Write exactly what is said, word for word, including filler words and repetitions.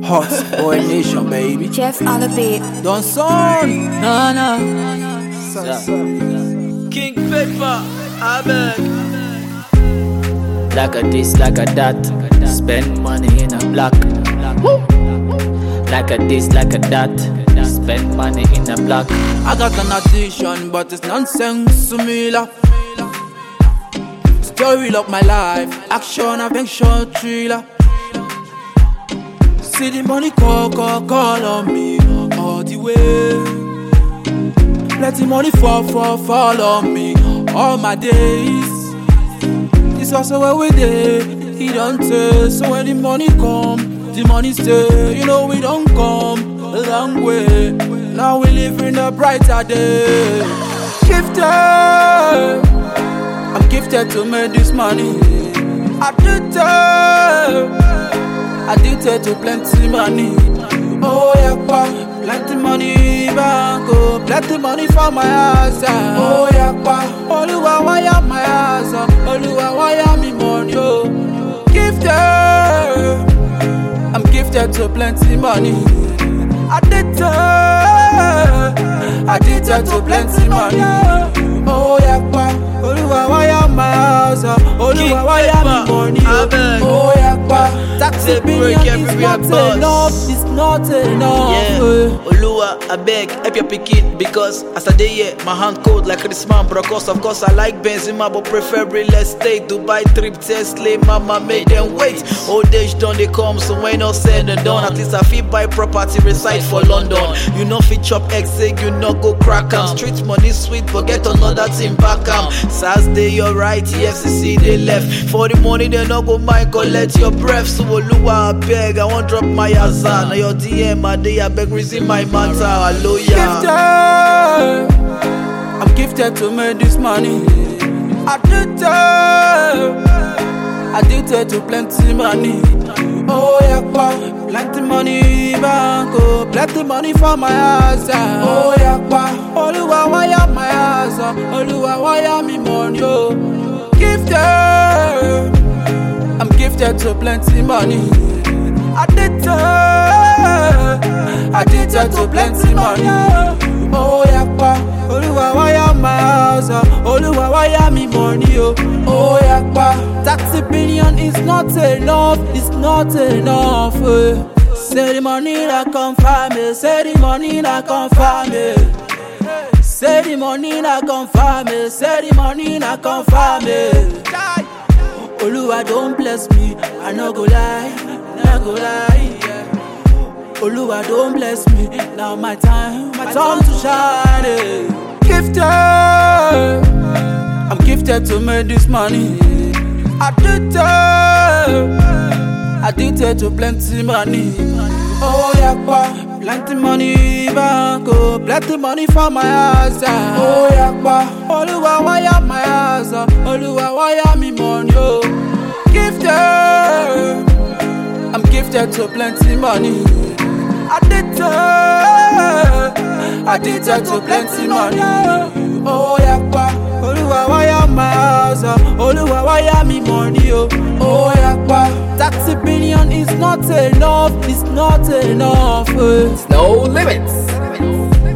Hot boy nation, baby. Jeff on the beat. Don't son, nah nah. King Pepper, I beg. Like a this, like a that. Spend money in a block. Like a this, like a that. Spend money in a block. I got an addiction, but it's nonsense to me, la. Story of my life, action, adventure, thriller. See the money call, call, call on me all the way. Let the money fall, fall, fall on me all my days. This also where we did, he don't tell. So when the money come, the money stay. You know we don't come a long way. Now we live in a brighter day. Gifted, I'm gifted to make this money. Addicted, addicted to plenty money. Oh yeah, pa, plenty money bank, oh, plenty money for my house. Oh yeah, pa, Oluwa wire my house, Oluwa wire me money. Oh, gifted, I'm gifted to plenty money. Addicted, addicted to plenty money. Oh yeah, pa, Oluwa wire my house, Oluwa wire me money. Oh yeah, pa, tax opinion is not enough, it's not enough. Yeah, Oluwa, I beg, help your pikin. Because as I day here, my hand cold like this man. But of course, of course, I like Benzema, but prefer real estate. Dubai trip, Tesla, mama made them wait. Old age done they come, so when not said and done, at least I feel buy property, reside for London. You know fit chop exit, you know go crack am. Street money sweet, but get another thing back am. Saturday you're right, E F C C they left. For the money they no go mind, collect your breath. So Oluwa, I beg, I won't drop my azan. Now your D M a day, I beg reason my matter. Hallelujah. Gifted, I'm gifted to make this money. Addicted, addicted to plenty money. Oh yeah, pa, plenty money bank, oh, plenty money for my house. Oh yeah, pa, Oluwa wire my house, Oluwa wire me money. Oh, gifted, I'm gifted to plenty money. Addicted, addicted to plenty money. Oh yeah, pa, Oluwa wire my house, Oluwa wire me money. Oh, oh yeah, pa, tax opinion is not enough, it's not enough. Eh. Say the money that come from me, say the money that come from me. Say the money that come from me, say the money that come from me. Oluwa don't bless me, I no go lie, no go lie. Yeah. Oluwa don't bless me, now my time, my time to shine. Eh. Gifted, I'm gifted to make this money. Addicted, addicted to plenty money. Oh yeah, pa, plenty money bank, oh, plenty money for my house. Oh yeah, pa, Oluwa wire my house, Oluwa wire me money. Oh, gifted, I'm gifted to plenty money. Addicted, addicted to plenty money. Oh yeah, pa, Oluwa wire my house, Oluwa wire me money. Oh, oh yeah, pa, tax opinion is not enough, it's not enough. Eh. No limits.